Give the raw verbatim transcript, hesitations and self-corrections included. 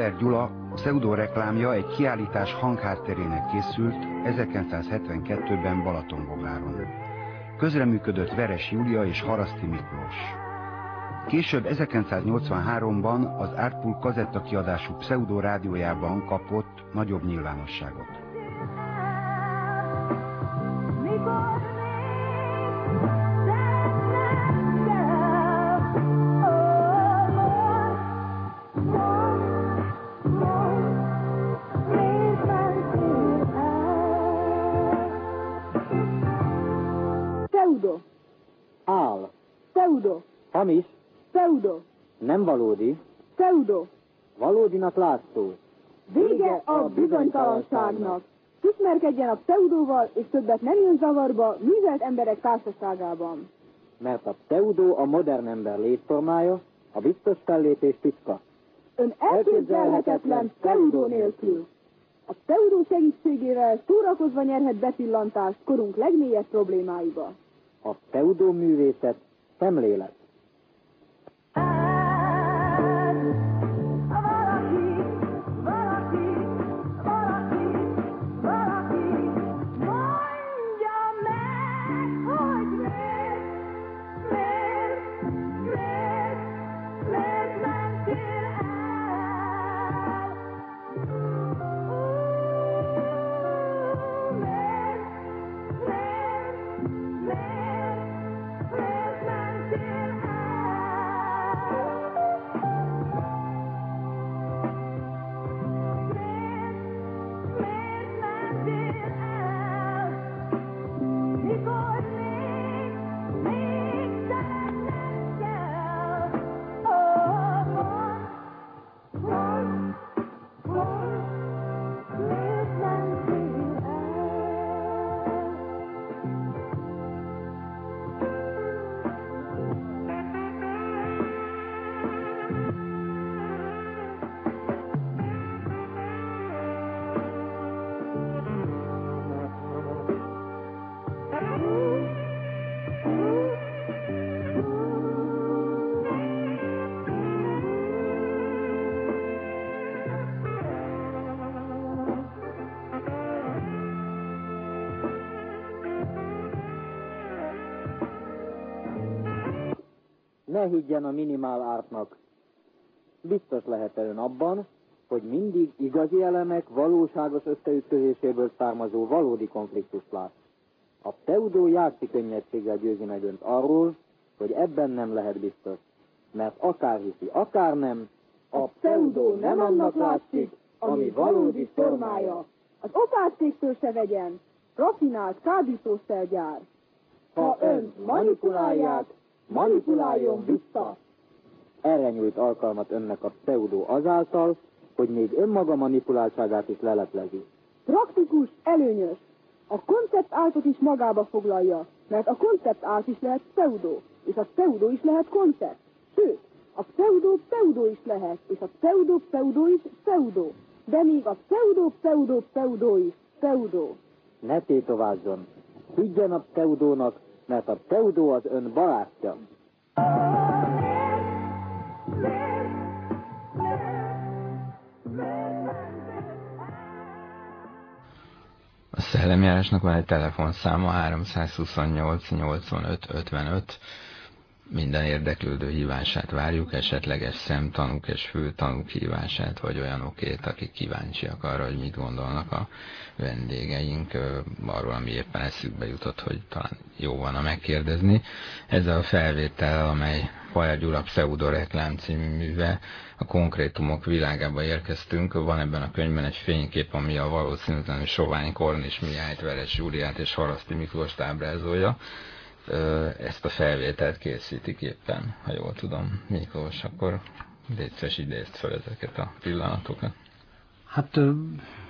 Bauer Gyula pseudoreklámja egy kiállítás hanghátterének készült ezerkilencszázhetvenkettőben Balatonbogláron. Közreműködött Veres Júlia és Haraszti Miklós. Később ezerkilencszáznyolcvanháromban az Artpool kazettakiadású pseudo rádiójában kapott nagyobb nyilvánosságot. Pseudo. Áll. Pseudo. Hamis. Pseudo. Nem valódi. Pseudo. Valódinak látszó. Vége a bizonytalanságnak. Ismerkedjen a pseudóval, és többet nem jön zavarba művelt emberek társaságában. Mert a pseudo a modern ember létformája, a biztos fellépés titka. Ön elképzelhetetlen pseudo nélkül. A pseudo segítségével szórakozva nyerhet bepillantást korunk legmélyebb problémáiba. A pseudo művészet szemlélet. Ne higgyen a minimál ártnak. Biztos lehet-e ön abban, hogy mindig igazi elemek valóságos összeütközéséből származó valódi konfliktust lát. A pseudo játszik könnyedséggel győzi meg önt arról, hogy ebben nem lehet biztos. Mert akár hiszi, akár nem, a pseudo nem annak látszik, ami valódi formája. Az opásztéktől se vegyen, rafinált kábítószergyár. Ha önt manipulálják, manipuláljon vissza! Erre nyújt alkalmat önnek a pseudo azáltal, hogy még önmaga manipuláltságát is leleplezi. Praktikus, előnyös. A koncept áltot is magába foglalja, mert a koncept ált is lehet pseudo, és a pseudo is lehet koncept. Sőt, a pseudo pseudo is lehet, és a pseudo pseudo is pseudo. De még a pseudo pseudo pseudo is pseudo. Ne tétovázzon. Higgyen a pseudónak, mert a pseudo az ön barátja. A Szellemjárásnak van egy telefonszáma, háromszázhuszonnyolc nyolcvanöt ötvenöt. Minden érdeklődő hívását várjuk, esetleges szemtanúk és főtanúk hívását, vagy olyanokét, akik kíváncsiak arra, hogy mit gondolnak a vendégeink, arról, ami éppen eszükbe jutott, hogy talán jó van a megkérdezni. Ezzel a felvétel, amely Bauer Gyula pseudoreklám című műve, a konkrétumok világába érkeztünk. Van ebben a könyvben egy fénykép, ami a valószínűtlenül Sovány Kornis Mihályt, Veres Júliát és Haraszti Miklóst ábrázolja. Ezt a felvételt készítik éppen, ha jól tudom. Miklós, akkor létszes idézd fel ezeket a pillanatokat. Hát